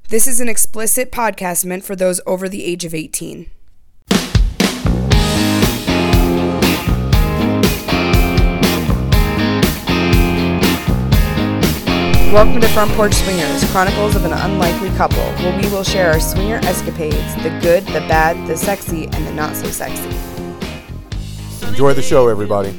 This is an explicit podcast meant for those over the age of 18. Welcome to Front Porch Swingers, chronicles of an unlikely couple, where we will share our swinger escapades, the good, the bad, the sexy, and the not so sexy. Enjoy the show, everybody.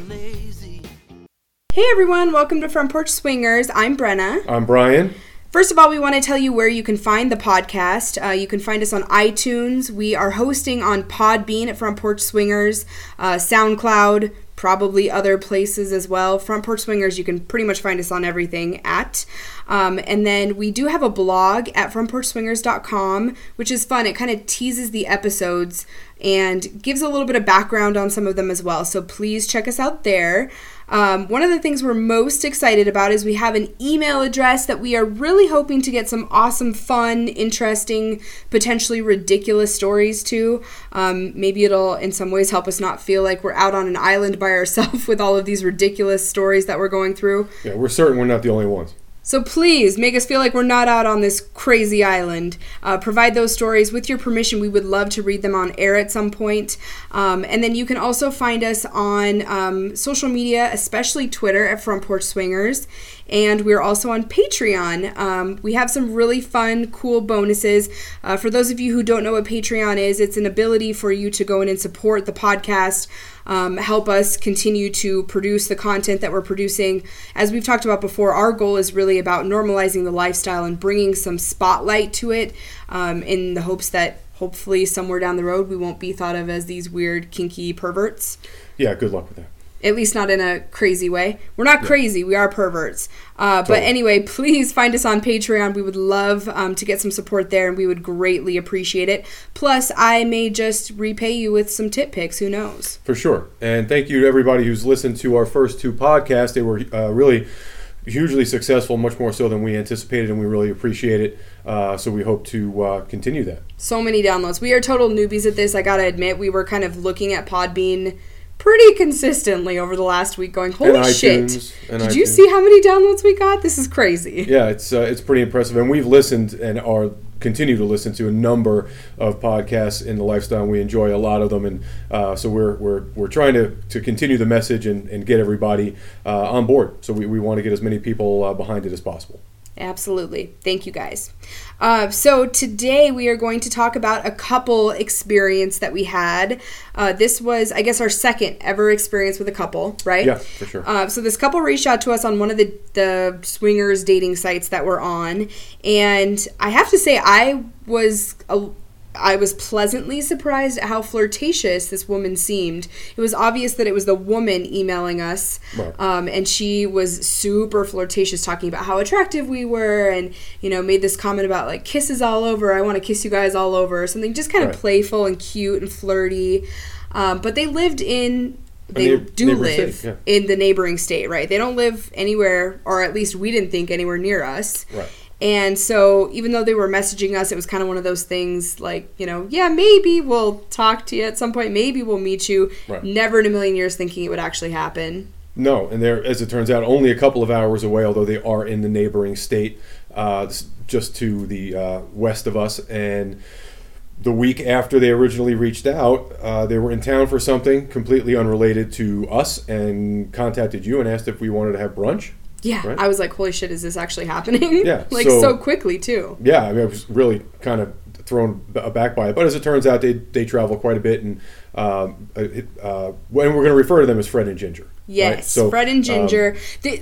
Hey everyone, welcome to Front Porch Swingers. I'm Brenna. I'm Brian. First of all, we want to tell you where you can find the podcast. You can find us on iTunes. We are hosting on Podbean at Front Porch Swingers, SoundCloud, probably other places as well. Front Porch Swingers, you can pretty much find us on everything at. And then we do have a blog at frontporchswingers.com, which is fun. It kind of teases the episodes and gives a little bit of background on some of them as well. So please check us out there. One of the things we're most excited about is we have an email address that we are really hoping to get some awesome, fun, interesting, potentially ridiculous stories to. Maybe it'll in some ways help us not feel like we're out on an island by ourselves with all of these ridiculous stories that we're going through. Yeah, we're certain we're not the only ones. So please make us feel like we're not out on this crazy island. Provide those stories. With your permission, we would love to read them on air at some point. And then you can also find us on social media, especially Twitter at Front Porch Swingers. And we're also on Patreon. We have some really fun, cool bonuses. For those of you who don't know what Patreon is, it's an ability for you to go in and support the podcast, help us continue to produce the content that we're producing. As we've talked about before, our goal is really about normalizing the lifestyle and bringing some spotlight to it, in the hopes that hopefully somewhere down the road we won't be thought of as these weird, kinky perverts. Yeah, good luck with that. At least not in a crazy way. We're not crazy. We are perverts. Totally. But anyway, please find us on Patreon. We would love to get some support there, and we would greatly appreciate it. Plus, I may just repay you with some tip picks. Who knows? For sure. And thank you to everybody who's listened to our first two podcasts. They were really hugely successful, much more so than we anticipated, and we really appreciate it. So we hope to continue that. So many downloads. We are total newbies at this. I got to admit, we were kind of looking at Podbean pretty consistently over the last week going, holy shit, did you see how many downloads we got? This is crazy. Yeah, it's pretty impressive. And we've listened and continue to listen to a number of podcasts in the lifestyle. We enjoy a lot of them. And so we're trying to continue the message and get everybody on board. So we want to get as many people behind it as possible. Absolutely. Thank you, guys. So today we are going to talk about a couple experience that we had. This was, I guess, our second ever experience with a couple, right? Yeah, for sure. So this couple reached out to us on one of the swingers dating sites that we're on. And I have to say, I was pleasantly surprised at how flirtatious this woman seemed. It was obvious that it was the woman emailing us, right. And she was super flirtatious, talking about how attractive we were, and made this comment about like kisses all over. I want to kiss you guys all over, or something just kind of playful and cute and flirty. But they lived in. They do live in the neighboring state, right? They don't live anywhere, or at least we didn't think anywhere near us. Right. And so even though they were messaging us, it was kind of one of those things like, yeah, maybe we'll talk to you at some point. Maybe we'll meet you. Right. Never in a million years thinking it would actually happen. No, and they're, as it turns out, only a couple of hours away, although they are in the neighboring state, just to the west of us. And the week after they originally reached out, they were in town for something completely unrelated to us and contacted you and asked if we wanted to have brunch. Yeah, right? I was like, holy shit, is this actually happening? Yeah. So quickly, too. Yeah, I mean, I was really kind of thrown aback by it. But as it turns out, they travel quite a bit. And we're going to refer to them as Fred and Ginger. Yes, right? So, Fred and Ginger.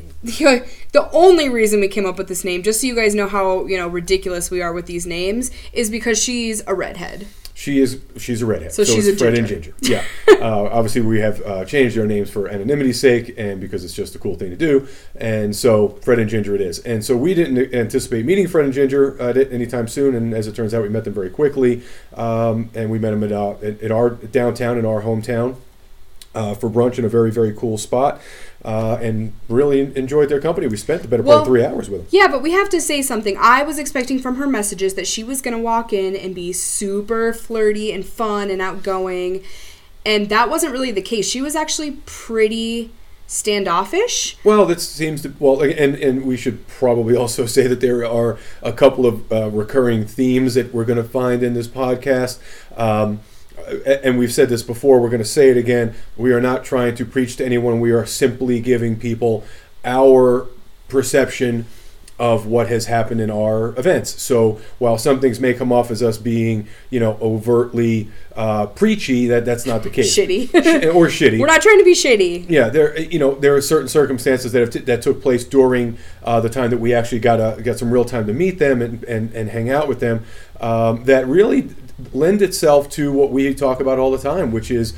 The only reason we came up with this name, just so you guys know how ridiculous we are with these names, is because she's a redhead. She's a redhead. So she's it's a Fred ginger. and Ginger. Yeah. Obviously, we have changed our names for anonymity's sake and because it's just a cool thing to do. And so Fred and Ginger it is. And so we didn't anticipate meeting Fred and Ginger anytime soon. And as it turns out, we met them very quickly. And we met them at our downtown, in our hometown, for brunch in a very, very cool spot. And really enjoyed their company. We spent the better part of 3 hours with them. Yeah, but we have to say something. I was expecting from her messages that she was going to walk in and be super flirty and fun and outgoing, and that wasn't really the case. She was actually pretty standoffish. Well, that seems to and we should probably also say that there are a couple of recurring themes that we're going to find in this podcast. And we've said this before, we're going to say it again. We are not trying to preach to anyone. We are simply giving people our perception of what has happened in our events. So while some things may come off as us being, overtly preachy, that's not the case. Shitty. Or shitty. We're not trying to be shitty. Yeah, there are certain circumstances that took place during the time that we actually got some real time to meet them and hang out with them that really lend itself to what we talk about all the time, which is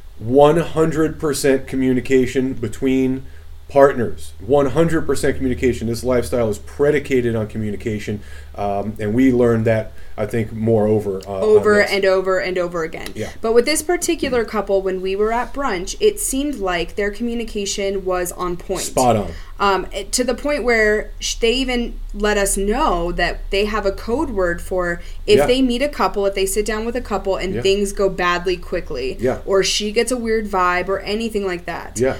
100% communication between partners. 100% communication. This lifestyle is predicated on communication, and we learned that, I think, over and over again. Yeah. But with this particular couple, when we were at brunch, it seemed like their communication was on point. Spot on. To the point where they even let us know that they have a code word for if they meet a couple, if they sit down with a couple and things go badly quickly, or she gets a weird vibe or anything like that. Yeah.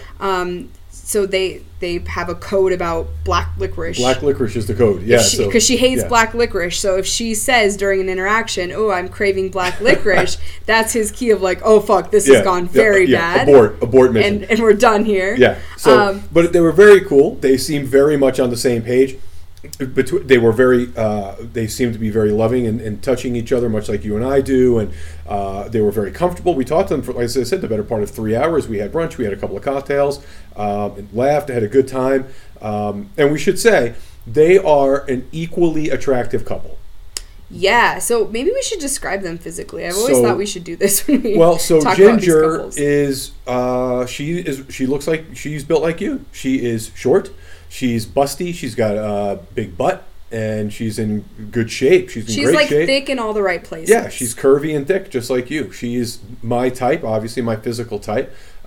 So they have a code about black licorice. Black licorice is the code, yeah. Because she hates black licorice. So if she says during an interaction, "Oh, I'm craving black licorice," that's his key of like, "Oh fuck, this has gone very bad. Abort mission, and we're done here." Yeah. So, but they were very cool. They seemed very much on the same page. They were they seemed to be very loving and touching each other, much like you and I do, and they were very comfortable. We talked to them for, like I said, the better part of 3 hours. We had brunch, we had a couple of cocktails, and laughed, had a good time, and we should say they are an equally attractive couple. Yeah, so maybe we should describe them physically. I've always thought we should do this when we talk Ginger about these couples. she looks like she's built like you. She is short. She's busty. She's got a big butt, and she's in good shape. She's in great shape. She's thick in all the right places. Yeah, she's curvy and thick, just like you. She's my type, obviously my physical type,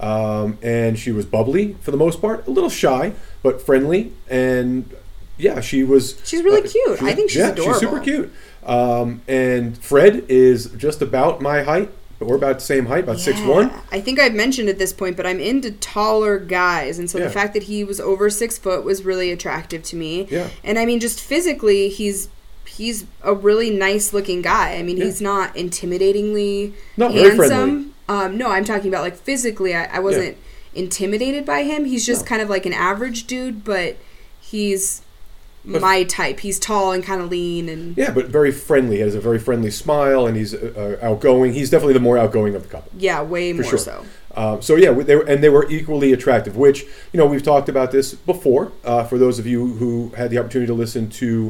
and she was bubbly for the most part, a little shy but friendly, and she was. She's really cute. I think she's adorable. She's super cute. And Fred is just about my height. We're about the same height, about 6'1". I think I've mentioned at this point, but I'm into taller guys. And so the fact that he was over 6 foot was really attractive to me. Yeah. And I mean, just physically, he's a really nice looking guy. I mean, he's not intimidatingly handsome. No, I'm talking about like physically. I wasn't intimidated by him. He's just kind of like an average dude, but he's my type. He's tall and kind of lean, and but very friendly. He has a very friendly smile, and he's outgoing. He's definitely the more outgoing of the couple. Yeah, way more so. They were equally attractive. Which we've talked about this before. For those of you who had the opportunity to listen to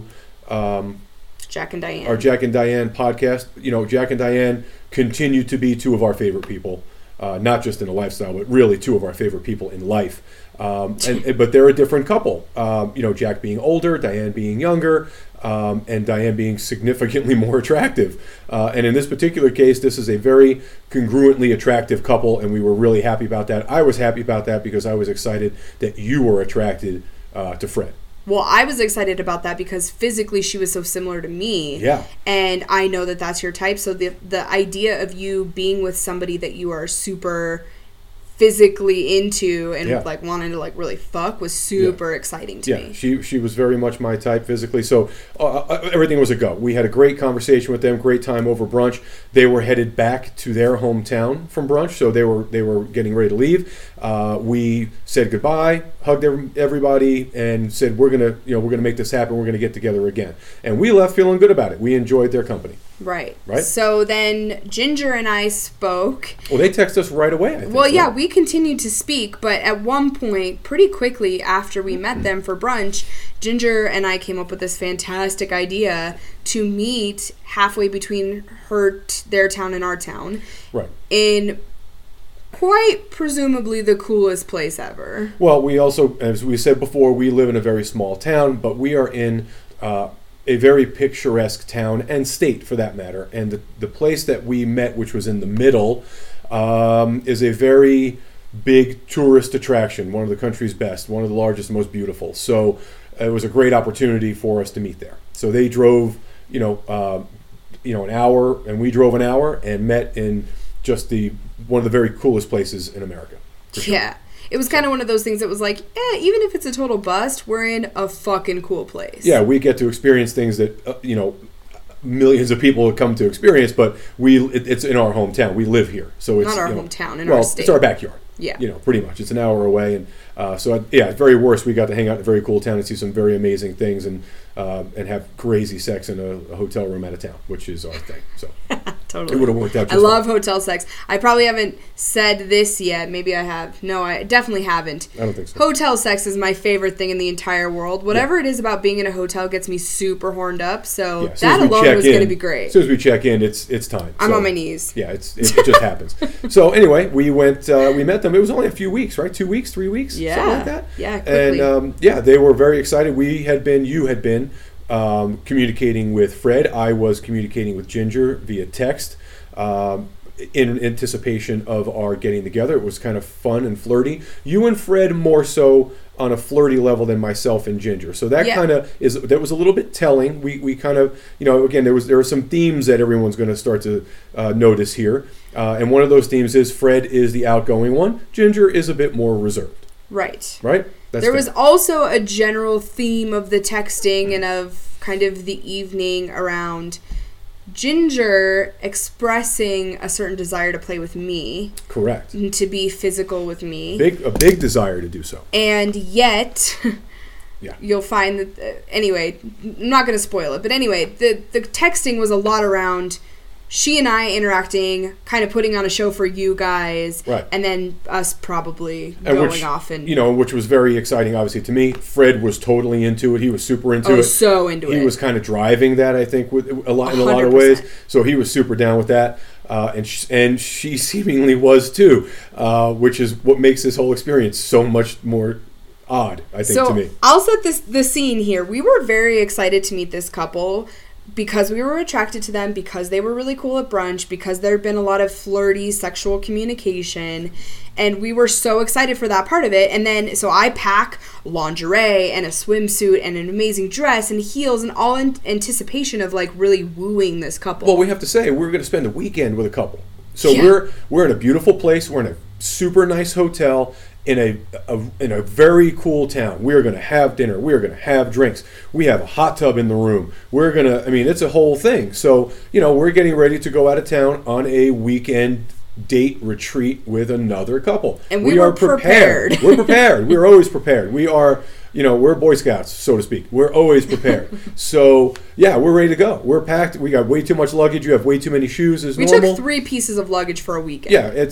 Jack and Diane, our Jack and Diane podcast, Jack and Diane continue to be two of our favorite people. Not just in a lifestyle, but really two of our favorite people in life. But they're a different couple. Jack being older, Diane being younger, and Diane being significantly more attractive. And in this particular case, this is a very congruently attractive couple, and we were really happy about that. I was happy about that because I was excited that you were attracted to Fred. Well, I was excited about that because physically she was so similar to me. Yeah. And I know that that's your type. So the idea of you being with somebody that you are super physically into and like wanting to like really fuck was super exciting to me. She was very much my type physically. So everything was a go. We had a great conversation with them, great time over brunch. They were headed back to their hometown from brunch, so they were getting ready to leave. We said goodbye, hugged everybody, and said we're gonna make this happen. We're gonna get together again, and we left feeling good about it. We enjoyed their company. Right. Right. So then Ginger and I spoke. Well, they texted us right away, I think. Well, yeah, we continued to speak, but at one point, pretty quickly after we met them for brunch, Ginger and I came up with this fantastic idea to meet halfway between their town and our town. Right. In quite presumably the coolest place ever. Well, we also, as we said before, we live in a very small town, but we are in a very picturesque town and state, for that matter. And the place that we met, which was in the middle, is a very big tourist attraction, one of the country's best, one of the largest and most beautiful. So it was a great opportunity for us to meet there. So they drove, an hour, and we drove an hour and met in just one of the very coolest places in America. Sure. Yeah. it was kind of one of those things that was like, even if it's a total bust, we're in a fucking cool place. Yeah, we get to experience things that, millions of people have come to experience, but it's in our hometown. We live here. So it's not our hometown, in our state. It's our backyard. Yeah. Pretty much. It's an hour away. And at very worst, we got to hang out in a very cool town and see some very amazing things and have crazy sex in a hotel room out of town, which is our thing. So totally. It would have worked out just I love fine. hotel sex. I probably haven't said this yet. Maybe I have. No, I definitely haven't. I don't think so. Hotel sex is my favorite thing in the entire world. Whatever it is about being in a hotel gets me super horned up. So that alone was going to be great. As soon as we check in, it's time. I'm on my knees. Yeah, it just happens. So anyway, we went. We met them. It was only a few weeks, right? 2 weeks, 3 weeks, something like that. Yeah, quickly. And they were very excited. You had been communicating with Fred. I was communicating with Ginger via text. In anticipation of our getting together. It was kind of fun and flirty. You and Fred more so on a flirty level than myself and Ginger. So that that was a little bit telling. We kind of, again, there were some themes that everyone's going to start to notice here. And one of those themes is Fred is the outgoing one. Ginger is a bit more reserved. Right. Right? There was also a general theme of the texting and of kind of the evening around Ginger expressing a certain desire to play with me. Correct. And to be physical with me. A big desire to do so. And yet, you'll find that, anyway, I'm not going to spoil it, but anyway, the texting was a lot around she and I interacting, kind of putting on a show for you guys, right. And then us probably going off and... which was very exciting, obviously, to me. Fred was totally into it. He was super into it. So into it. He was kind of driving that, I think, in a lot of ways. So he was super down with that. And she seemingly was, too, which is what makes this whole experience so much more odd, I think, to me. I'll set the scene here. We were very excited to meet this couple because we were attracted to them, because they were really cool at brunch, because there had been a lot of flirty sexual communication, and we were so excited for that part of it. And then, so I pack lingerie and a swimsuit and an amazing dress and heels and all in anticipation of like really wooing this couple. Well, we have to say, we're going to spend a weekend with a couple. So we're in a beautiful place. We're in a super nice hotel in a very cool town. We're going to have dinner. We're going to have drinks. We have a hot tub in the room. It's a whole thing. So, we're getting ready to go out of town on a weekend date retreat with another couple. And we are prepared. We're prepared. We're always prepared. We are, we're Boy Scouts, so to speak. We're always prepared. So, we're ready to go. We're packed. We got way too much luggage. You have way too many shoes as normal. We took 3 pieces of luggage for a weekend.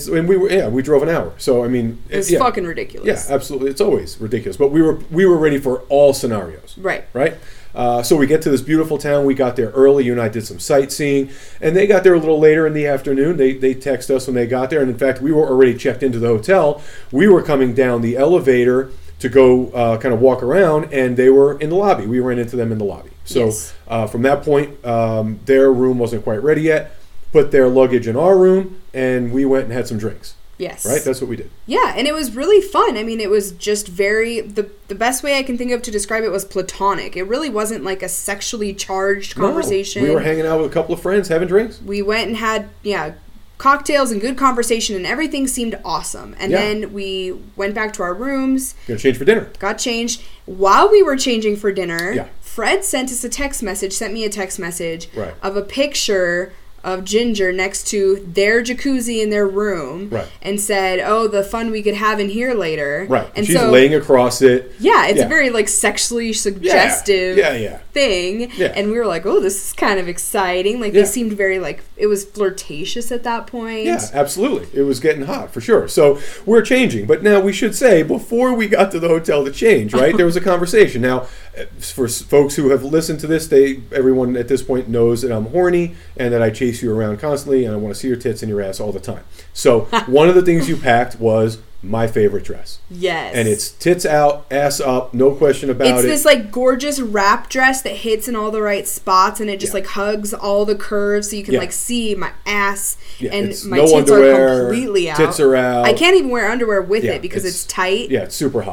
We drove an hour. So, it's fucking ridiculous. Yeah, absolutely. It's always ridiculous. But we were ready for all scenarios. Right. Right? So we get to this beautiful town. We got there early. You and I did some sightseeing. And they got there a little later in the afternoon. They text us when they got there. And in fact, we were already checked into the hotel. We were coming down the elevator to go kind of walk around, and they were in the lobby. We ran into them in the lobby. So from that point, their room wasn't quite ready yet. Put their luggage in our room, and we went and had some drinks. Yes. Right? That's what we did. Yeah, and it was really fun. It was just very... The best way I can think of to describe it was platonic. It really wasn't like a sexually charged conversation. No, we were hanging out with a couple of friends, having drinks. We went and had, cocktails and good conversation, and everything seemed awesome. And then we went back to our rooms. Got changed for dinner. Got changed. While we were changing for dinner, Fred sent me a text message of a picture of Ginger next to their jacuzzi in their room, and said, the fun we could have in here later. Right. And she's laying across it. Yeah, it's a very sexually suggestive thing. Yeah. And we were like, this is kind of exciting. They seemed very it was flirtatious at that point. Yeah, absolutely. It was getting hot for sure. So we're changing. But now we should say, before we got to the hotel to change, right, there was a conversation. Now, for folks who have listened to this, everyone at this point knows that I'm horny and that I chase you around constantly and I want to see your tits and your ass all the time. So one of the things you packed was my favorite dress. Yes. And it's tits out, ass up, no question about it. It's this gorgeous wrap dress that hits in all the right spots, and it just hugs all the curves so you can see my ass and my tits are completely out. Tits are out. I can't even wear underwear with it because it's tight. Yeah, it's super hot.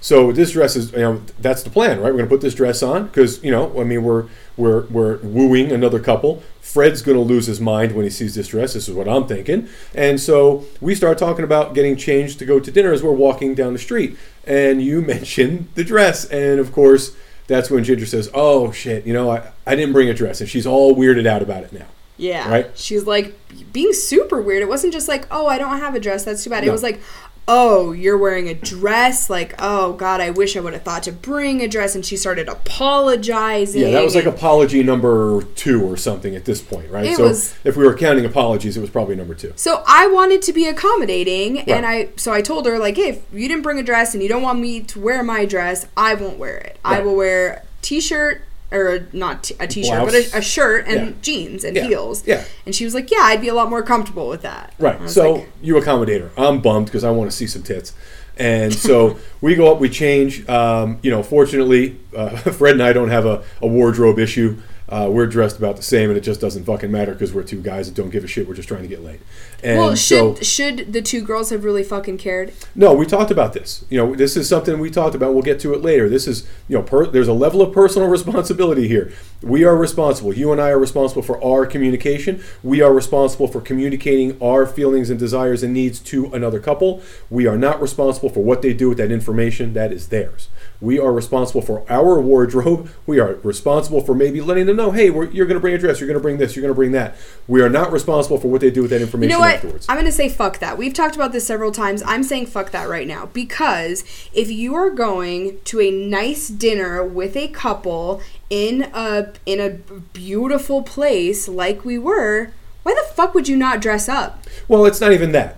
So this dress is, that's the plan, right? We're going to put this dress on because, we're wooing another couple. Fred's going to lose his mind when he sees this dress. This is what I'm thinking. And so we start talking about getting changed to go to dinner as we're walking down the street. And you mentioned the dress. And, of course, that's when Ginger says, oh, shit, I didn't bring a dress. And she's all weirded out about it now. Yeah. Right? She's like being super weird. It wasn't just like, oh, I don't have a dress. That's too bad. No. It was like, oh, you're wearing a dress? Like, oh, God, I wish I would have thought to bring a dress. And she started apologizing. Yeah, that was like apology number 2 or something at this point, right? If we were counting apologies, it was probably number 2. So I wanted to be accommodating, right. and I told her, like, hey, if you didn't bring a dress and you don't want me to wear my dress, I won't wear it. Right. I will wear a T-shirt, or not a T-shirt, Blouse. but a shirt and jeans and heels. Yeah. And she was like, yeah, I'd be a lot more comfortable with that. Right. So you accommodate her. I'm bummed because I want to see some tits. And so we go up, we change. Fortunately, Fred and I don't have a wardrobe issue. We're dressed about the same, and it just doesn't fucking matter because we're 2 guys that don't give a shit. We're just trying to get laid. And should the 2 girls have really fucking cared? No, we talked about this. This is something we talked about. We'll get to it later. This is, there's a level of personal responsibility here. We are responsible. You and I are responsible for our communication. We are responsible for communicating our feelings and desires and needs to another couple. We are not responsible for what they do with that information. That is theirs. We are responsible for our wardrobe. We are responsible for maybe letting them know, hey, you're going to bring a dress, you're going to bring this, you're going to bring that. We are not responsible for what they do with that information afterwards. I'm going to say fuck that. We've talked about this several times. I'm saying fuck that right now. Because if you are going to a nice dinner with a couple in a beautiful place like we were, why the fuck would you not dress up? Well, it's not even that.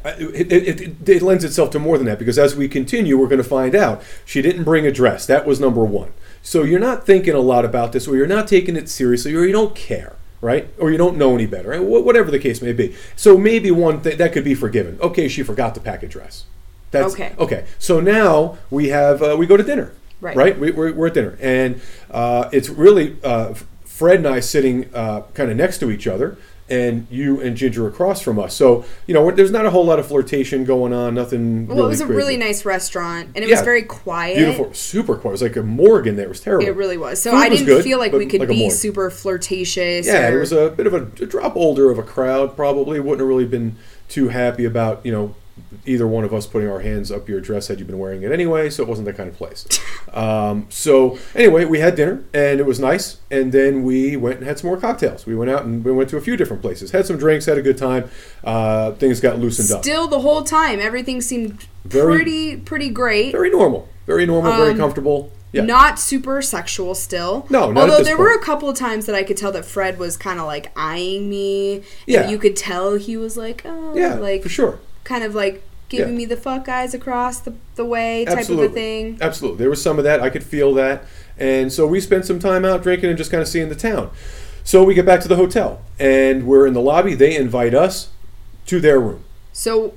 It lends itself to more than that, because as we continue, we're going to find out she didn't bring a dress. That was number 1. So you're not thinking a lot about this, or you're not taking it seriously, or you don't care, right? Or you don't know any better, right? Whatever the case may be. So maybe one thing that could be forgiven. Okay, she forgot to pack a dress. Okay. So now we have we go to dinner, right? We're at dinner, and it's really Fred and I sitting kind of next to each other, and you and Ginger across from us. So, there's not a whole lot of flirtation going on, nothing Well, really it was a crazy. really nice restaurant, and it was very quiet. Beautiful, super quiet. It was like a morgue there. It was terrible. It really was. So Food I was didn't good, feel like we could like a be morgue. super flirtatious. Yeah, it was a bit of a drop older of a crowd, probably. Wouldn't have really been too happy about, either one of us putting our hands up your dress had you been wearing it anyway, so it wasn't that kind of place. So anyway, we had dinner, and it was nice, and then we went and had some more cocktails. We went out and we went to a few different places, had some drinks, had a good time. Things got loosened up. Still, the whole time, everything seemed pretty great. Very normal, very comfortable. Yeah. Not super sexual still. No, not Although at this there point. were a couple of times that I could tell that Fred was kind of like eyeing me. Yeah. You could tell he was like, oh. Yeah, like, for sure. Kind of like giving me the fuck eyes across the way type of a thing. Absolutely. There was some of that. I could feel that. And so we spent some time out drinking and just kind of seeing the town. So we get back to the hotel, and we're in the lobby. They invite us to their room. So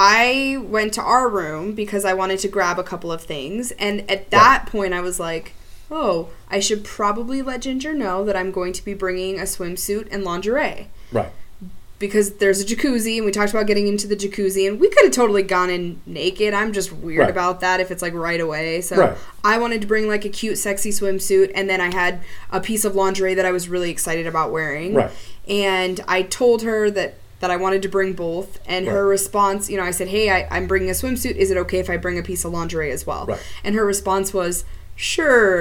I went to our room because I wanted to grab a couple of things. And at that point, I was like, oh, I should probably let Ginger know that I'm going to be bringing a swimsuit and lingerie. Right. Because there's a jacuzzi, and we talked about getting into the jacuzzi, and we could have totally gone in naked. I'm just weird about that if it's like right away. So I wanted to bring like a cute, sexy swimsuit, and then I had a piece of lingerie that I was really excited about wearing. Right. And I told her that I wanted to bring both, and her response, I said, hey, I'm bringing a swimsuit. Is it okay if I bring a piece of lingerie as well? Right. And her response was, sure, ...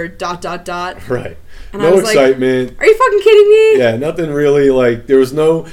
Right. And no I was excitement. Like, are you fucking kidding me? Yeah, nothing really. Like there was no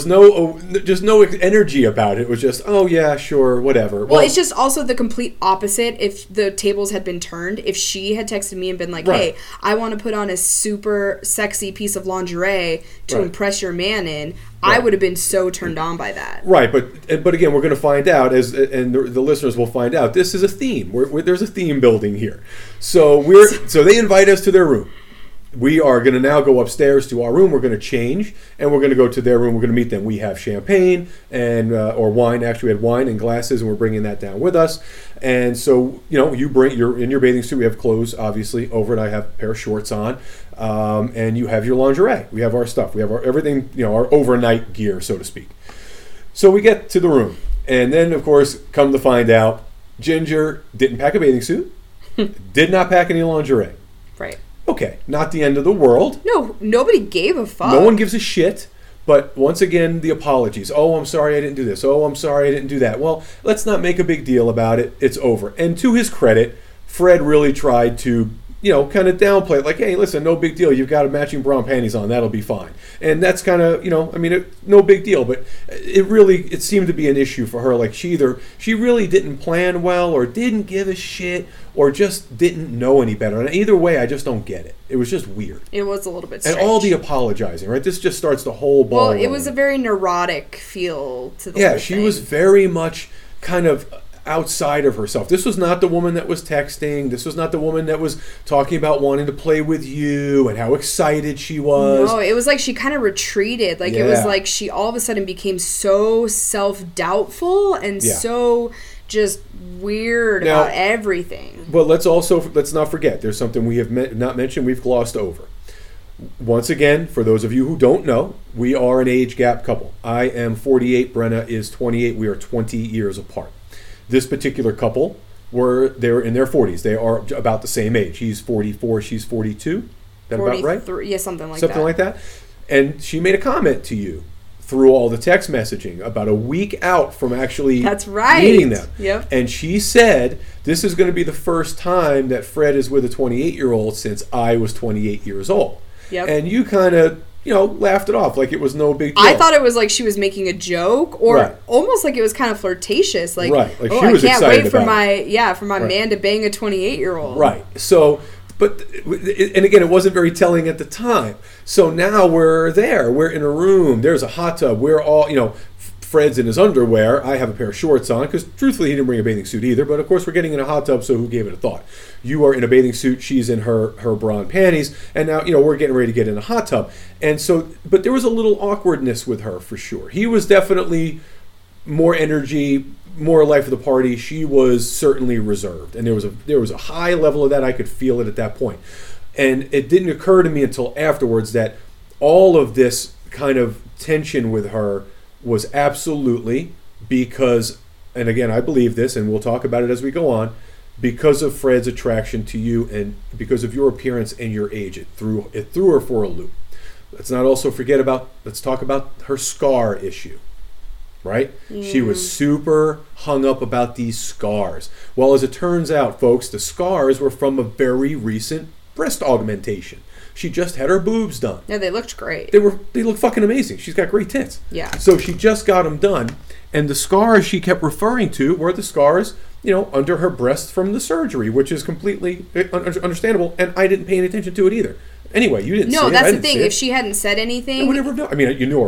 just no energy about it. It was just, oh yeah, sure, whatever. Well, it's just also the complete opposite. If the tables had been turned, if she had texted me and been like, hey, I want to put on a super sexy piece of lingerie to impress your man in, I would have been so turned on by that. Right, but again, we're going to find out, and the listeners will find out, this is a theme. There's a theme building here. So they invite us to their room. We are going to now go upstairs to our room. We're going to change, and we're going to go to their room. We're going to meet them. We have champagne or wine. Actually, we had wine in glasses, and we're bringing that down with us. And so, you're in your bathing suit. We have clothes, obviously. Over it, I have a pair of shorts on, and you have your lingerie. We have our stuff. We have our everything. Our overnight gear, so to speak. So we get to the room, and then, of course, come to find out, Ginger didn't pack a bathing suit. Did not pack any lingerie. Right. Okay, not the end of the world. No, nobody gave a fuck. No one gives a shit. But once again, the apologies. Oh, I'm sorry I didn't do this. Oh, I'm sorry I didn't do that. Well, let's not make a big deal about it. It's over. And to his credit, Fred really tried to, kind of downplay it. Like, hey, listen, no big deal. You've got a matching bra and panties on. That'll be fine. And that's kind of, no big deal. But it seemed to be an issue for her. Like, she really didn't plan well or didn't give a shit or just didn't know any better. And either way, I just don't get it. It was just weird. It was a little bit strange. And all the apologizing, right? This just starts the whole ball rolling. Well, it was a very neurotic feel to the whole Yeah, thing. she was very much kind of outside of herself. This was not the woman that was texting. This was not the woman that was talking about wanting to play with you and how excited she was. No, it was like she kind of retreated. Like, It was like she all of a sudden became so self-doubtful and so just weird about everything. But let's not forget, there's something we have not mentioned, we've glossed over. Once again, for those of you who don't know, we are an age gap couple. I am 48, Brenna is 28. We are 20 years apart. This particular couple, they're in their 40s. They are about the same age. He's 44, she's 42. That about right? Yeah, something like Something like that. And she made a comment to you through all the text messaging about a week out from actually meeting them. Yep. And she said, this is going to be the first time that Fred is with a 28-year-old since I was 28 years old. Yep. And you kind of, laughed it off like it was no big deal. I thought it was like she was making a joke or almost like it was kind of flirtatious. Like, like she I was can't excited wait for about my man to bang a 28-year-old. Right. So, and again, it wasn't very telling at the time. So now we're there. We're in a room. There's a hot tub. We're all, Fred's in his underwear. I have a pair of shorts on because truthfully he didn't bring a bathing suit either. But of course we're getting in a hot tub, so who gave it a thought? You are in a bathing suit. She's in her bra and panties. And now, we're getting ready to get in a hot tub. And so, but there was a little awkwardness with her for sure. He was definitely more energy, more life of the party. She was certainly reserved. And there was a high level of that. I could feel it at that point. And it didn't occur to me until afterwards that all of this kind of tension with her was absolutely because, and again, I believe this, and we'll talk about it as we go on, because of Fred's attraction to you and because of your appearance and your age. It threw her for a loop. Let's not also let's talk about her scar issue, right? She was super hung up about these scars. Well, as it turns out, folks, the scars were from a very recent breast augmentation. She just had her boobs done. Yeah, they looked great. They look fucking amazing. She's got great tits. Yeah. So she just got them done, and the scars she kept referring to were the scars, under her breast from the surgery, which is completely understandable, and I didn't pay any attention to it either. Anyway, you didn't see it. No, that's I the didn't thing. see If she hadn't said anything, I would never have known. I mean,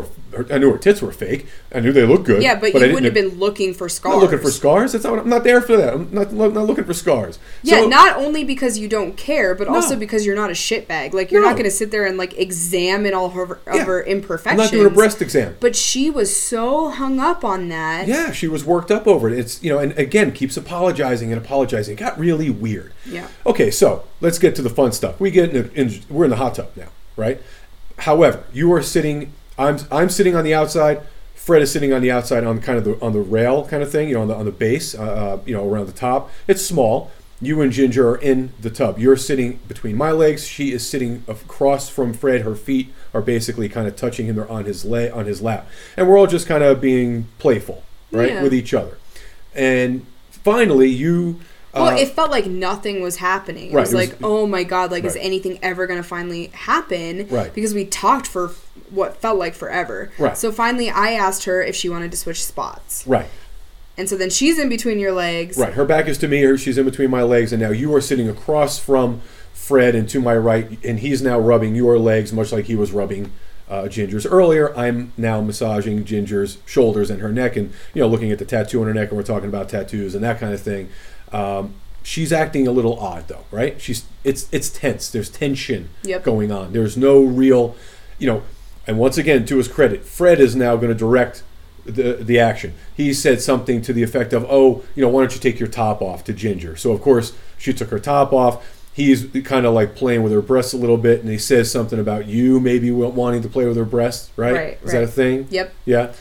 I knew her tits were fake. I knew they looked good. Yeah, but you wouldn't have been looking for scars. I'm not looking for scars. That's not. I'm not there for that. I'm not looking for scars. Yeah, So, not only because you don't care, but also because you're not a shitbag. Like, you're not going to sit there and like examine all her imperfections. I'm not doing a breast exam. But she was so hung up on that. Yeah, she was worked up over it. It's and again keeps apologizing and apologizing. It got really weird. Yeah. Okay, so let's get to the fun stuff. We're in the hot tub now, right? However, you are sitting. I'm sitting on the outside. Fred is sitting on the outside on kind of on the rail kind of thing, on the base, around the top. It's small. You and Ginger are in the tub. You're sitting between my legs. She is sitting across from Fred. Her feet are basically kind of touching him on his lap, and we're all just kind of being playful, right, with each other. And finally, you. Well, it felt like nothing was happening. It was like, oh my God, like, is anything ever going to finally happen? Right. Because we talked for what felt like forever. Right. So finally, I asked her if she wanted to switch spots. Right. And so then she's in between your legs. Right. Her back is to me. She's in between my legs. And now you are sitting across from Fred and to my right. And he's now rubbing your legs, much like he was rubbing Ginger's earlier. I'm now massaging Ginger's shoulders and her neck and, looking at the tattoo on her neck. And we're talking about tattoos and that kind of thing. She's acting a little odd though, right? It's tense. There's tension going on. There's no real, and once again, to his credit, Fred is now going to direct the action. He said something to the effect of, why don't you take your top off to Ginger? So of course she took her top off. He's kind of like playing with her breasts a little bit, and he says something about you maybe wanting to play with her breasts, right? Is that a thing? Yep. Yeah.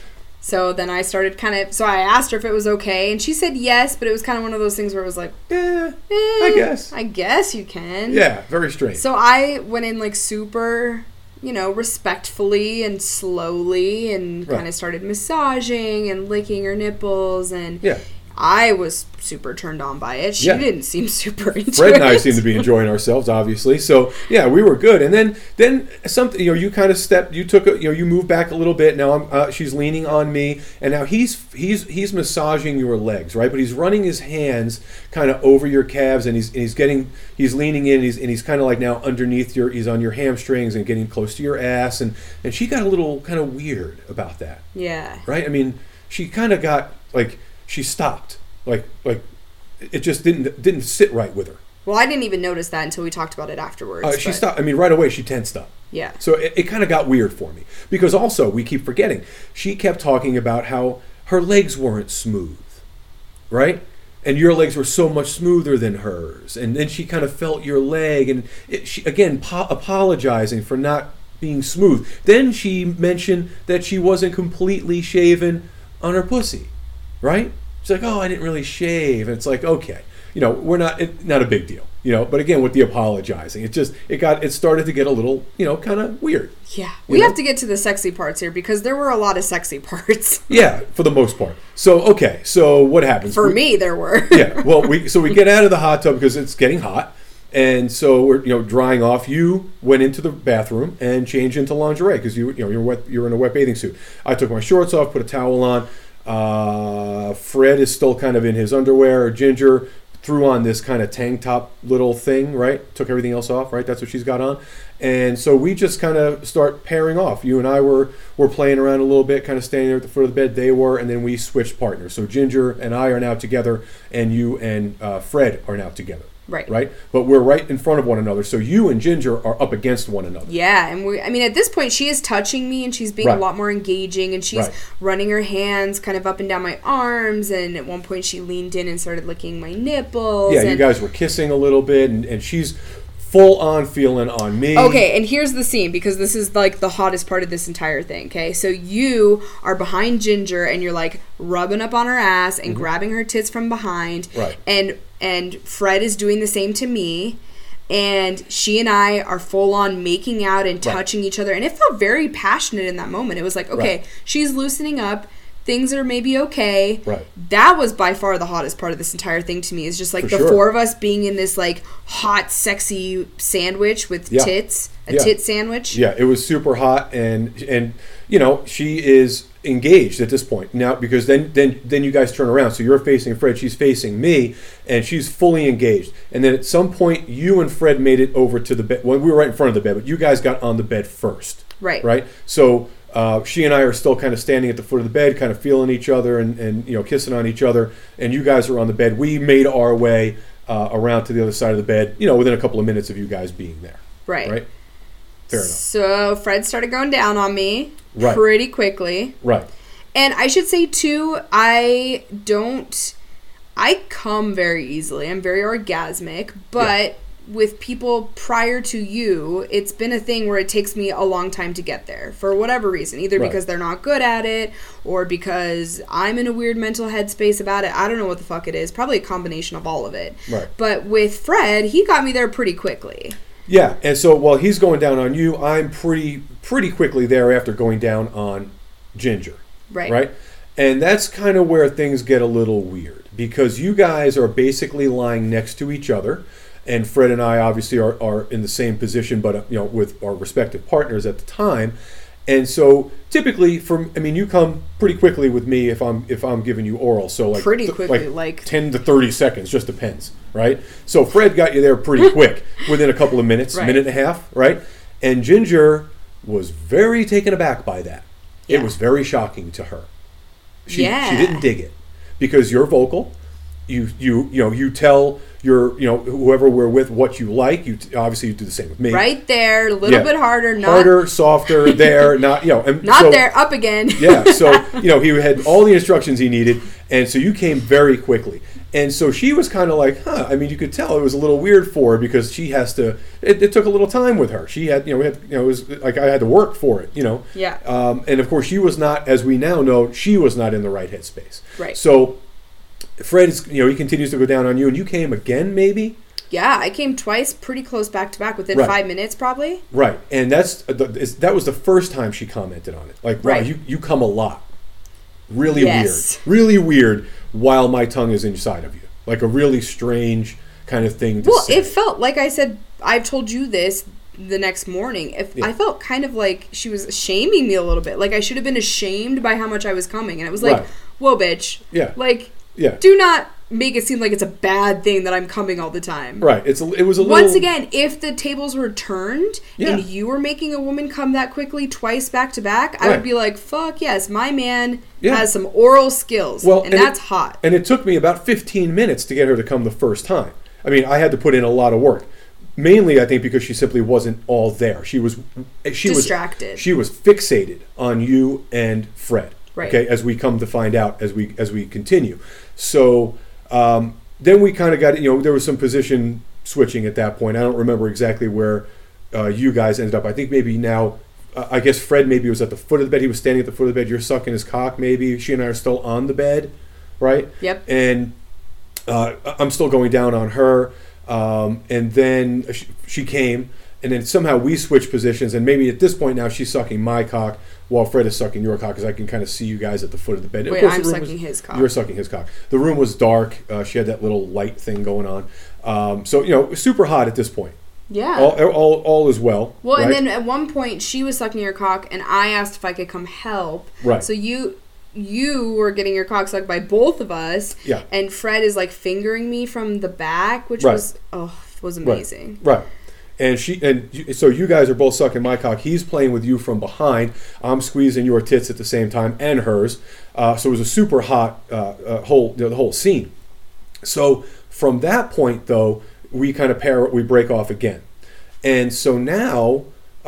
So then I started so I asked her if it was okay, and she said yes, but it was kind of one of those things where it was like, I guess. I guess you can. Yeah, very strange. So I went in like super, respectfully and slowly and kind of started massaging and licking her nipples, and I was super turned on by it. She didn't seem super into it. Fred and I seemed to be enjoying ourselves, obviously. So, yeah, we were good. And then something, you kind of stepped, you took, you moved back a little bit. Now she's leaning on me, and now he's massaging your legs, right? But he's running his hands kind of over your calves, and he's leaning in, and he's kind of like now underneath he's on your hamstrings and getting close to your ass, and she got a little kind of weird about that. Yeah. Right? I mean, she kind of got like. She stopped, like it just didn't sit right with her. Well, I didn't even notice that until we talked about it afterwards. She stopped. I mean, right away she tensed up. Yeah. So it kind of got weird for me because also we keep forgetting she kept talking about how her legs weren't smooth, right? And your legs were so much smoother than hers, and then she kind of felt your leg, and she again apologizing for not being smooth. Then she mentioned that she wasn't completely shaven on her pussy, right? She's like, oh, I didn't really shave. And it's like, okay, we're not a big deal, But again, with the apologizing, it started to get a little, kind of weird. Yeah, we have to get to the sexy parts here because there were a lot of sexy parts. Yeah, for the most part. So okay, so what happens? For me, there were. Yeah, well, we get out of the hot tub because it's getting hot, and so we're drying off. You went into the bathroom and changed into lingerie because you're in a wet bathing suit. I took my shorts off, put a towel on. Fred is still kind of in his underwear. Ginger threw on this kind of tank top little thing, right? Took everything else off, right? That's what she's got on. And so we just kind of start pairing off. You and I were playing around a little bit, kind of standing there at the foot of the bed. They were, and then we switched partners. So Ginger and I are now together, and you and Fred are now together. Right? But we're right in front of one another. So you and Ginger are up against one another. Yeah, and at this point, she is touching me, and she's being a lot more engaging, and she's running her hands kind of up and down my arms, and at one point she leaned in and started licking my nipples. Yeah, you guys were kissing a little bit, and she's full on feeling on me. Okay, and here's the scene, because this is like the hottest part of this entire thing, okay? So you are behind Ginger, and you're like rubbing up on her ass and grabbing her tits from behind. Right. And Fred is doing the same to me. And she and I are full on making out and touching each other. And it felt very passionate in that moment. It was like, okay, she's loosening up. Things are maybe okay. Right. That was by far the hottest part of this entire thing to me. Is just like four of us being in this like hot, sexy sandwich with tits. A tit sandwich. Yeah, it was super hot, and she is engaged at this point now because then you guys turn around. So you're facing Fred, she's facing me, and she's fully engaged. And then at some point, you and Fred made it over to the bed. Well, we were right in front of the bed, but you guys got on the bed first. Right. So she and I are still kind of standing at the foot of the bed, kind of feeling each other and kissing on each other. And you guys are on the bed. We made our way around to the other side of the bed, within a couple of minutes of you guys being there. Right. Fair enough. So Fred started going down on me pretty quickly. Right. And I should say, too, I come very easily. I'm very orgasmic, but with people prior to you, it's been a thing where it takes me a long time to get there for whatever reason, either because they're not good at it or because I'm in a weird mental headspace about it. I don't know what the fuck it is. Probably a combination of all of it. Right. But with Fred, he got me there pretty quickly. Yeah, and so while he's going down on you, I'm pretty quickly thereafter going down on Ginger. Right? And that's kind of where things get a little weird because you guys are basically lying next to each other, and Fred and I obviously are in the same position, but with our respective partners at the time. And so typically, you come pretty quickly with me if I'm giving you oral. So like pretty quickly, like 10 to 30 seconds, just depends, right? So Fred got you there pretty quick, within a couple of minutes, minute and a half, right? And Ginger was very taken aback by that. Yeah. It was very shocking to her. She didn't dig it because you're vocal. You tell your whoever we're with what you like. Obviously you do the same with me. Right there, a little bit harder, harder, softer. There, not not so, there, up again. Yeah, so he had all the instructions he needed, And so you came very quickly. And so she was kind of like, huh. I mean, you could tell it was a little weird for her because she has to. It took a little time with her. She had, it was like I had to work for it, Yeah. And of course, she was not, as we now know, she was not in the right headspace. Right. So Fred is, he continues to go down on you, and you came again, maybe. Yeah, I came twice, pretty close back to back, within 5 minutes, probably. Right, and that was the first time she commented on it. Like, wow, you come a lot. Really weird, while my tongue is inside of you. Like a really strange kind of thing to say. Well, it felt, like I said, I've told you this the next morning. I felt kind of like she was shaming me a little bit. Like I should have been ashamed by how much I was coming. And it was like, whoa, bitch. Yeah. Like, do not make it seem like it's a bad thing that I'm coming all the time. Right. It was a little... Once again, if the tables were turned and you were making a woman come that quickly twice back to back, I would be like, fuck yes, my man has some oral skills. Well, and that's hot. And it took me about 15 minutes to get her to come the first time. I mean, I had to put in a lot of work. Mainly, I think, because she simply wasn't all there. She was distracted. She was fixated on you and Fred. Right. Okay, as we come to find out as we continue. So then we kind of got, there was some position switching at that point. I don't remember exactly where you guys ended up. I think maybe now, I guess Fred maybe was at the foot of the bed. He was standing at the foot of the bed. You're sucking his cock maybe. She and I are still on the bed, right? Yep. And I'm still going down on her. And then she came, and then somehow we switched positions, and maybe at this point now she's sucking my cock while Fred is sucking your cock, because I can kind of see you guys at the foot of the bed. Wait, of course, I'm sucking his cock. You're sucking his cock. The room was dark. She had that little light thing going on. So, super hot at this point. Yeah. All is well. Well, right? And then at one point she was sucking your cock, and I asked if I could come help. Right. So you were getting your cock sucked by both of us. Yeah. And Fred is like fingering me from the back, which was amazing. Right. And so you guys are both sucking my cock. He's playing with you from behind. I'm squeezing your tits at the same time, and hers. So it was a super hot the whole scene. So from that point, though, we kind of we break off again. And so now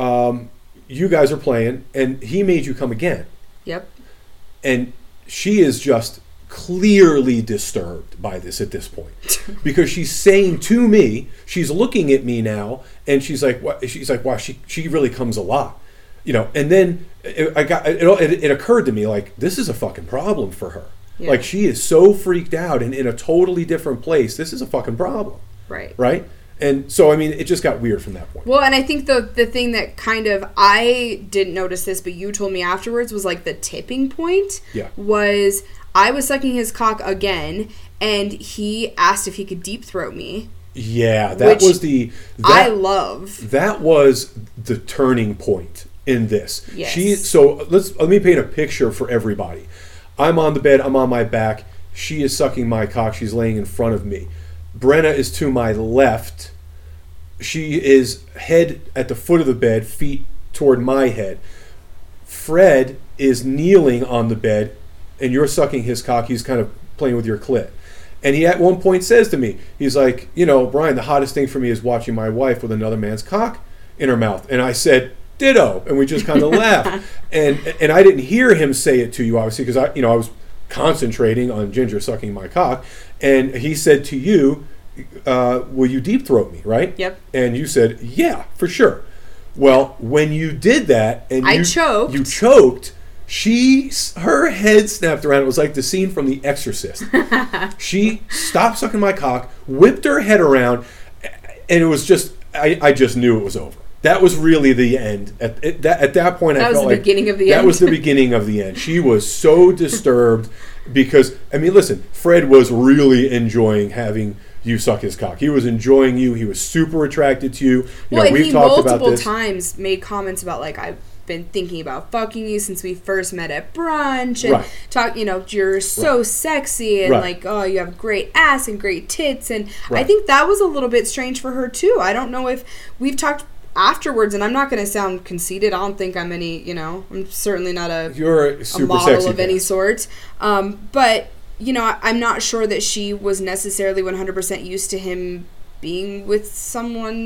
you guys are playing, and he made you come again. Yep. And she is just clearly disturbed by this at this point, because she's saying to me, she's looking at me now, and she's like, wow, she really comes a lot, And then it occurred to me, like, this is a fucking problem for her. Yeah. Like, she is so freaked out and in a totally different place. This is a fucking problem. Right. And so, I mean, it just got weird from that point. Well, and I think the thing that kind of, I didn't notice this, but you told me afterwards, was like the tipping point. Yeah. Was I was sucking his cock again, and he asked if he could deep throat me. Yeah, that was I love. That was the turning point in this. Yes. So let me paint a picture for everybody. I'm on the bed, I'm on my back. She is sucking my cock, she's laying in front of me. Brenna is to my left. She is head at the foot of the bed, feet toward my head. Fred is kneeling on the bed, and you're sucking his cock. He's kind of playing with your clit. And he at one point says to me, he's like, Brian, the hottest thing for me is watching my wife with another man's cock in her mouth. And I said, ditto. And we just kind of laughed. And I didn't hear him say it to you, obviously, because I was concentrating on Ginger sucking my cock. And he said to you, will you deep throat me, right? Yep. And you said, yeah, for sure. Well, when you did that, and you choked, her head snapped around. It was like the scene from The Exorcist. She stopped sucking my cock, whipped her head around, and it was just, I just knew it was over. That was really the end. At that point, I felt like that was the beginning of the end. She was so disturbed because, I mean, listen, Fred was really enjoying having you suck his cock. He was enjoying you. He was super attracted to you. And he multiple times made comments about, like, I've been thinking about fucking you since we first met at brunch, and you're so sexy, and like, oh, you have great ass and great tits, and I think that was a little bit strange for her too. I don't know if we've talked afterwards, and I'm not going to sound conceited. I don't think I'm any, I'm certainly not a model of any sort. But, I'm not sure that she was necessarily 100% used to him being with someone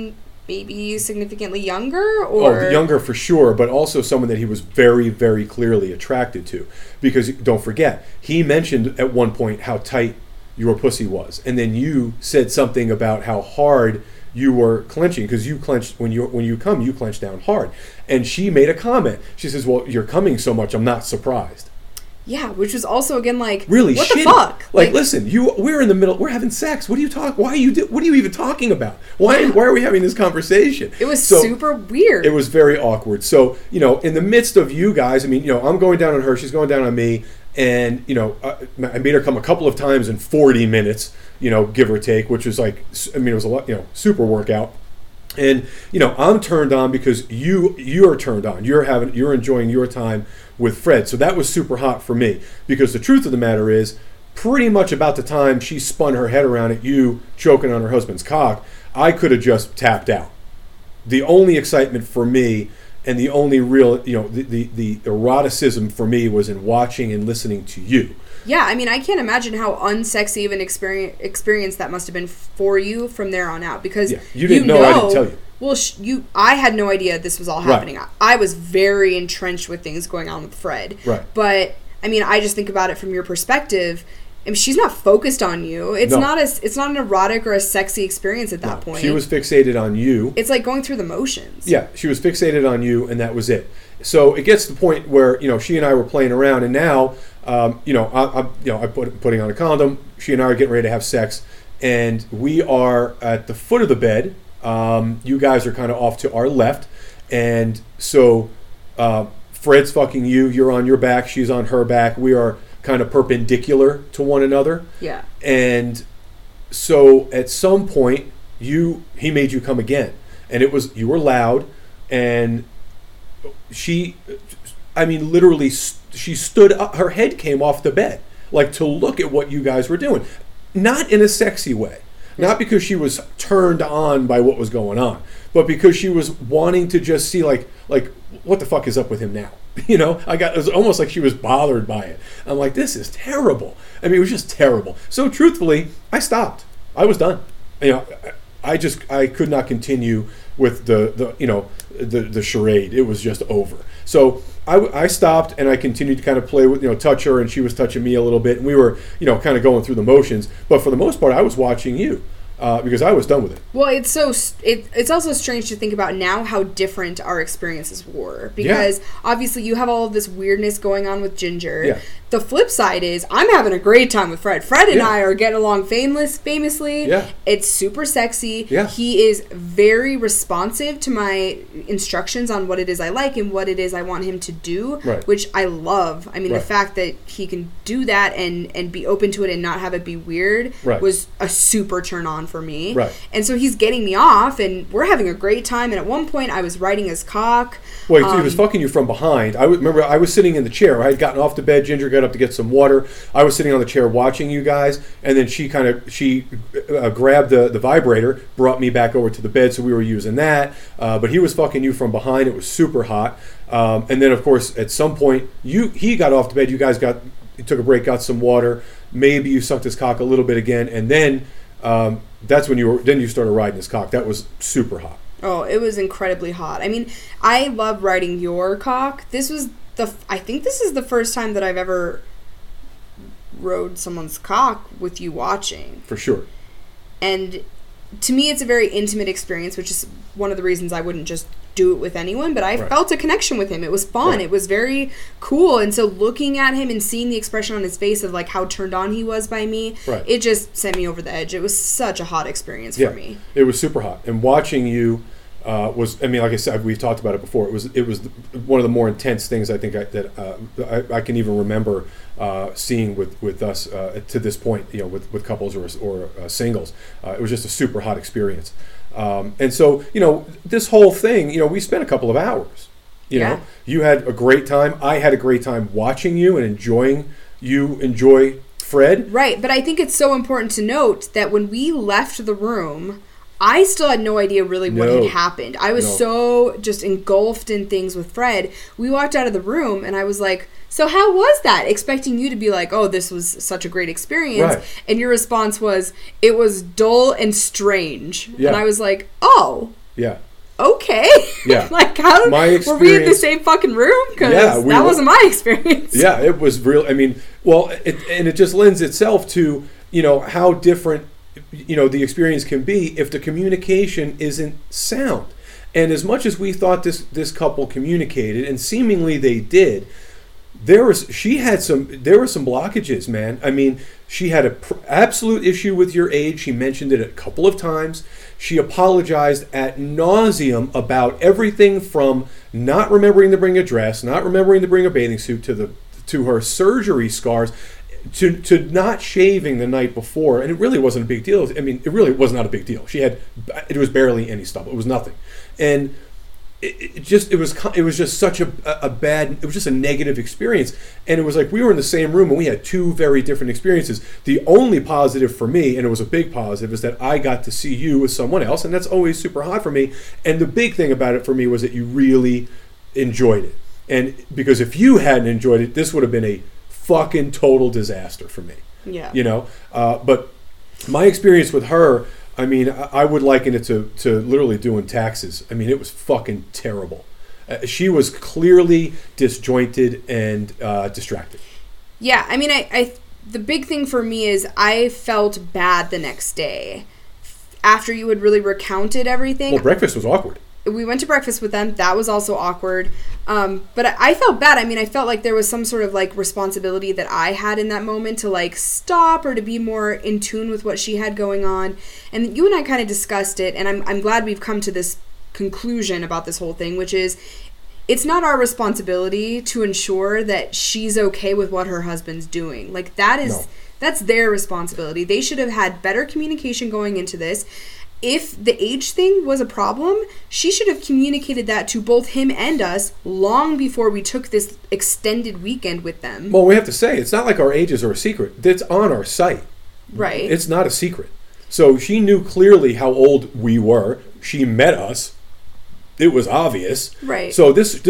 maybe significantly younger, or younger for sure, but also someone that he was very, very clearly attracted to. Because don't forget, he mentioned at one point how tight your pussy was, and then you said something about how hard you were clenching, because you clenched when you come, you clench down hard. And she made a comment. She says, "Well, you're coming so much, I'm not surprised." Yeah, which was also again like, really what shitty. The fuck? Like, listen, we're in the middle, we're having sex. What are you talking? What are you even talking about? Why are we having this conversation? It was super weird. It was very awkward. So, in the midst of you guys, I mean, I'm going down on her, she's going down on me, and I made her come a couple of times in 40 minutes, give or take, which was like, I mean, it was a lot, super workout. And I'm turned on because you're turned on. You're enjoying your time with Fred. So that was super hot for me, because the truth of the matter is, pretty much about the time she spun her head around at you choking on her husband's cock, I could have just tapped out. The only excitement for me, and the only real, the eroticism for me, was in watching and listening to you. Yeah, I mean, I can't imagine how unsexy of an experience that must have been for you from there on out, because you didn't know. I didn't tell you. Well, I had no idea this was all happening. Right. I was very entrenched with things going on with Fred. Right. But I mean, I just think about it from your perspective. I mean, she's not focused on you. It's not an erotic or a sexy experience at that point. She was fixated on you. It's like going through the motions. Yeah, she was fixated on you, and that was it. So it gets to the point where she and I were playing around, and now I'm putting on a condom. She and I are getting ready to have sex, and we are at the foot of the bed. You guys are kind of off to our left, and so Fred's fucking you. You're on your back. She's on her back. We are kind of perpendicular to one another. Yeah. And so at some point, he made you come again, and you were loud, and she, I mean, literally, she stood up. Her head came off the bed, like, to look at what you guys were doing, not in a sexy way. Not because she was turned on by what was going on, but because she was wanting to just see, like what the fuck is up with him now? It was almost like she was bothered by it. I'm like, this is terrible. I mean, it was just terrible. So truthfully, I stopped. I was done. I could not continue with the charade. It was just over. So I stopped, and I continued to kind of play with, touch her, and she was touching me a little bit, and we were, kind of going through the motions. But for the most part, I was watching you. Because I was done with it. Well, it's also strange to think about now how different our experiences were, because obviously you have all of this weirdness going on with Ginger. Yeah. The flip side is I'm having a great time with Fred. Fred and I are getting along famously. Yeah. It's super sexy. Yeah. He is very responsive to my instructions on what it is I like and what it is I want him to do, right. which I love. I mean, right. the fact that he can do that and be open to it and not have it be weird right. was a super turn on for me. Right. And so he's getting me off, and we're having a great time. And at one point, I was riding his cock. Well, he was fucking you from behind. I remember I was sitting in the chair. I had gotten off the bed. Ginger got up to get some water. I was sitting on the chair watching you guys, and then she grabbed the vibrator, brought me back over to the bed, so we were using that. But he was fucking you from behind. It was super hot. And then, of course, at some point, he got off the bed. You guys took a break, got some water. Maybe you sucked his cock a little bit again, and then that's when you started riding his cock. That was super hot. Oh, it was incredibly hot. I mean, I love riding your cock. I think this is the first time that I've ever rode someone's cock with you watching. For sure. And to me, it's a very intimate experience, which is one of the reasons I wouldn't just do it with anyone, but I right. felt a connection with him. It was fun. Right. It was very cool. And so looking at him and seeing the expression on his face of like how turned on he was by me, right. it just sent me over the edge. It was such a hot experience for me. It was super hot. And watching you was, I mean, like I said, we've talked about it before. It was one of the more intense things I think I can even remember seeing with us to this point, with couples or singles. It was just a super hot experience. And so, this whole thing, we spent a couple of hours. You know, you had a great time. I had a great time watching you and enjoying you enjoy Fred. Right, but I think it's so important to note that when we left the room, I still had no idea really what had happened. I was so just engulfed in things with Fred. We walked out of the room and I was like, so how was that? Expecting you to be like, oh, this was such a great experience. Right. And your response was, it was dull and strange. Yeah. And I was like, oh. Yeah. Okay. Yeah. Like, how were we in the same fucking room? Because that wasn't my experience. Yeah, it was real. I mean, well, it just lends itself to, how different, the experience can be if the communication isn't sound. And as much as we thought this couple communicated, and seemingly they did, there were some blockages, man. I mean, she had an absolute issue with your age. She mentioned it a couple of times. She apologized ad nauseum about everything from not remembering to bring a dress, not remembering to bring a bathing suit, to her surgery scars, to not shaving the night before. And it really wasn't a big deal. I mean, it really was not a big deal. It was barely any stubble. It was nothing. And it was just such a bad, it was just a negative experience. And it was like we were in the same room and we had two very different experiences. The only positive for me, and it was a big positive, is that I got to see you with someone else, and that's always super hot for me. And the big thing about it for me was that you really enjoyed it. And because if you hadn't enjoyed it, this would have been a fucking total disaster for me. Yeah. But my experience with her, I mean, I would liken it to literally doing taxes. I mean, it was fucking terrible. She was clearly disjointed and distracted. Yeah, I mean, I the big thing for me is I felt bad the next day after you had really recounted everything. Well, breakfast was awkward. We went to breakfast with them. That was also awkward. But I felt bad. I mean, I felt like there was some sort of like responsibility that I had in that moment to like stop or to be more in tune with what she had going on. And you and I kind of discussed it. And I'm glad we've come to this conclusion about this whole thing, which is it's not our responsibility to ensure that she's okay with what her husband's doing. Like that's their responsibility. They should have had better communication going into this. If the age thing was a problem, she should have communicated that to both him and us long before we took this extended weekend with them. Well, we have to say, it's not like our ages are a secret. It's on our site. Right. It's not a secret. So she knew clearly how old we were. She met us. It was obvious. Right. So this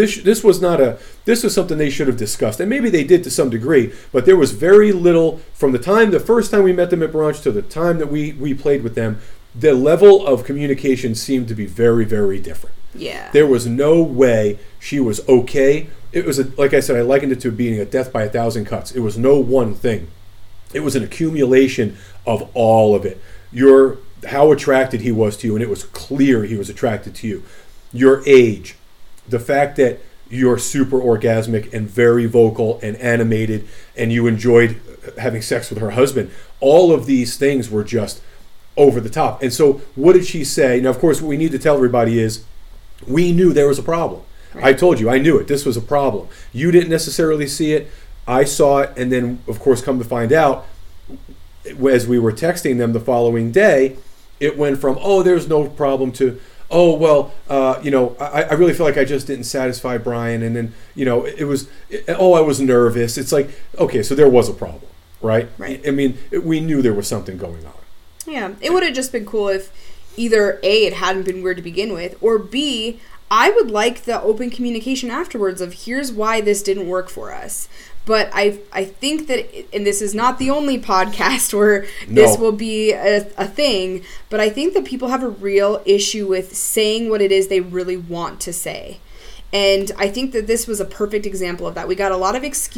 was something they should have discussed. And maybe they did to some degree, but there was very little from the first time we met them at brunch to the time that we played with them. The level of communication seemed to be very, very different. Yeah. There was no way she was okay. It was, like I said, I likened it to being a death by 1,000 cuts. It was no one thing. It was an accumulation of all of it. How attracted he was to you, and it was clear he was attracted to you. Your age, the fact that you're super orgasmic and very vocal and animated, and you enjoyed having sex with her husband. All of these things were just over the top. And so what did she say? Now, of course, what we need to tell everybody is we knew there was a problem. Right. I told you, I knew it. This was a problem. You didn't necessarily see it. I saw it. And then, of course, come to find out, as we were texting them the following day, it went from, oh, there's no problem to, oh, well, I really feel like I just didn't satisfy Brian. And then, I was nervous. It's like, okay, so there was a problem, right? Right. I mean, we knew there was something going on. Yeah, it would have just been cool if either A, it hadn't been weird to begin with, or B, I would like the open communication afterwards of here's why this didn't work for us. But I think that, and this is not the only podcast where this will be a thing, but I think that people have a real issue with saying what it is they really want to say. And I think that this was a perfect example of that. We got a lot of excuses.